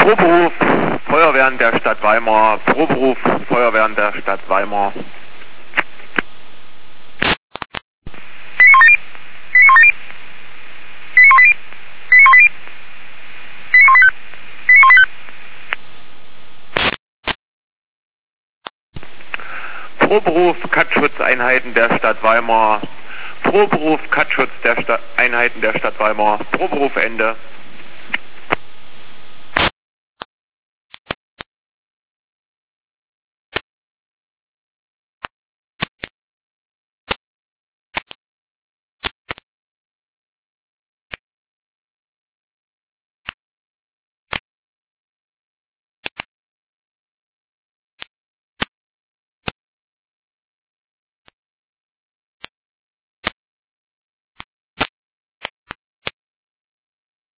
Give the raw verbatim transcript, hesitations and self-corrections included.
Proberuf Feuerwehren der Stadt Weimar. Proberuf Feuerwehren der Stadt Weimar. Proberuf Katzschutzeinheiten der Stadt Weimar. Proberuf Katzschutz der Sta Einheiten der Stadt Weimar. Proberuf Ende.